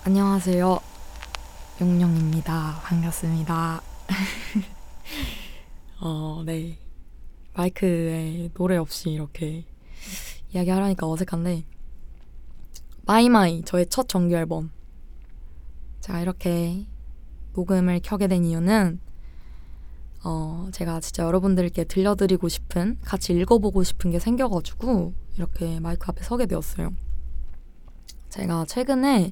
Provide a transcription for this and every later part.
안녕하세요. 용용입니다. 반갑습니다. 네. 마이크에 노래 없이 이렇게 이야기하려니까 어색한데, 마이마이, 저의 첫 정규 앨범. 제가 이렇게 녹음을 켜게 된 이유는, 제가 진짜 여러분들께 들려드리고 싶은, 같이 읽어보고 싶은 게 생겨가지고, 이렇게 마이크 앞에 서게 되었어요. 제가 최근에,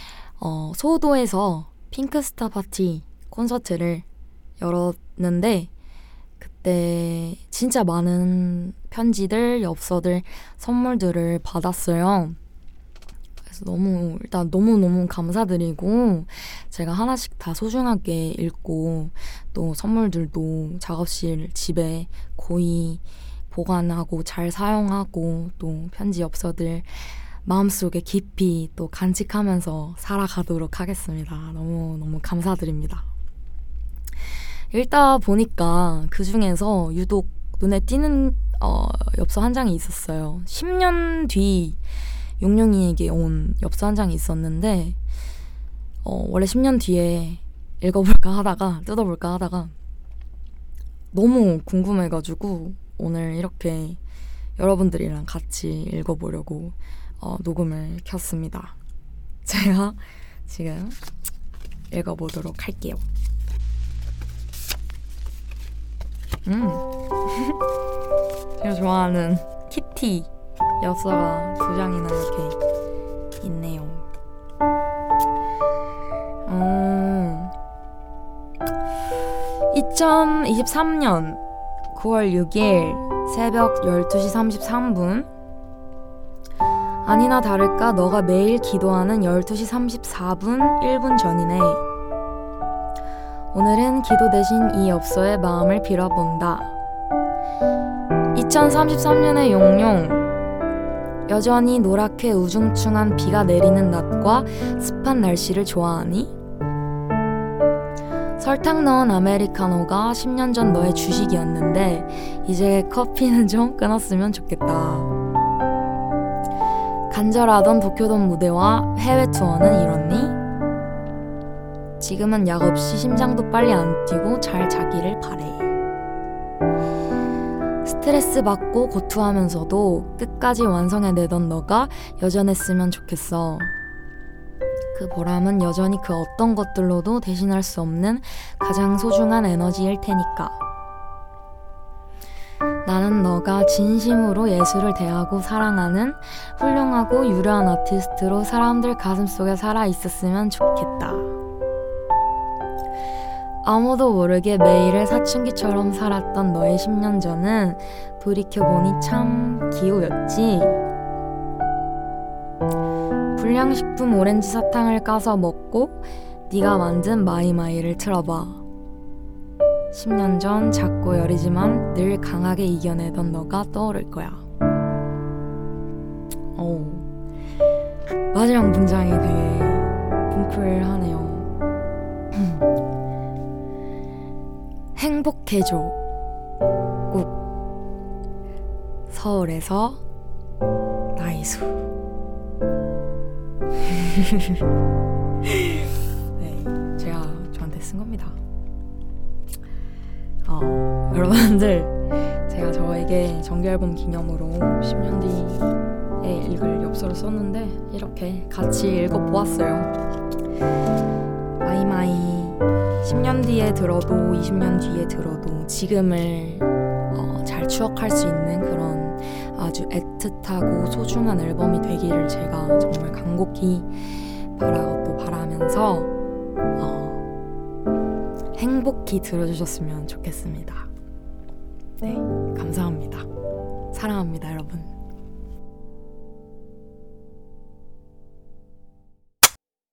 소도에서 핑크스타 파티 콘서트를 열었는데, 그때 진짜 많은 편지들, 엽서들, 선물들을 받았어요. 그래서 일단 너무너무 감사드리고, 제가 하나씩 다 소중하게 읽고, 또 선물들도 작업실 집에 고이 보관하고 잘 사용하고, 또 편지 엽서들 마음속에 깊이 또 간직하면서 살아가도록 하겠습니다. 너무너무 감사드립니다. 읽다 보니까 그 중에서 유독 눈에 띄는 엽서 한 장이 있었어요. 10년 뒤 용용이에게 온 엽서 한 장이 있었는데, 원래 10년 뒤에 뜯어볼까 하다가 너무 궁금해가지고 오늘 이렇게 여러분들이랑 같이 읽어보려고 녹음을 켰습니다. 제가 지금 읽어보도록 할게요. 제가 좋아하는 키티 엽서가 2장이나 이렇게 있네요. 2023년 9월 6일 새벽 12시 33분. 아니나 다를까 너가 매일 기도하는 12시 34분 1분 전이네. 오늘은 기도 대신 이 엽서에 마음을 빌어본다. 2033년의 용용. 여전히 노랗게 우중충한 비가 내리는 낮과 습한 날씨를 좋아하니? 설탕 넣은 아메리카노가 10년 전 너의 주식이었는데 이제 커피는 좀 끊었으면 좋겠다. 간절하던 도쿄돔 무대와 해외 투어는 이렇니? 지금은 약 없이 심장도 빨리 안 뛰고 잘 자기를 바래. 스트레스 받고 고투하면서도 끝까지 완성해내던 너가 여전했으면 좋겠어. 그 보람은 여전히 그 어떤 것들로도 대신할 수 없는 가장 소중한 에너지일 테니까. 나는 너가 진심으로 예술을 대하고 사랑하는 훌륭하고 유려한 아티스트로 사람들 가슴속에 살아있었으면 좋겠다. 아무도 모르게 매일을 사춘기처럼 살았던 너의 10년 전은 돌이켜보니 참 기호였지. 불량식품 오렌지 사탕을 까서 먹고 네가 만든 마이마이를 틀어봐. 10년 전 작고 여리지만 늘 강하게 이겨내던 너가 떠오를 거야. 마지막 문장이 되게 뭉클하네요. 행복해져 꼭 서울에서 나이수. 네, 제가 저한테 쓴 겁니다. 여러분들, 제가 저에게 정규앨범 기념으로 10년 뒤에 읽을 엽서를 썼는데 이렇게 같이 읽어보았어요. 마이마이 10년 뒤에 들어도 20년 뒤에 들어도 지금을 잘 추억할 수 있는 그런 아주 애틋하고 소중한 앨범이 되기를 제가 정말 간곡히 바라면서 행복히 들어주셨으면 좋겠습니다. 네, 감사합니다. 사랑합니다, 여러분.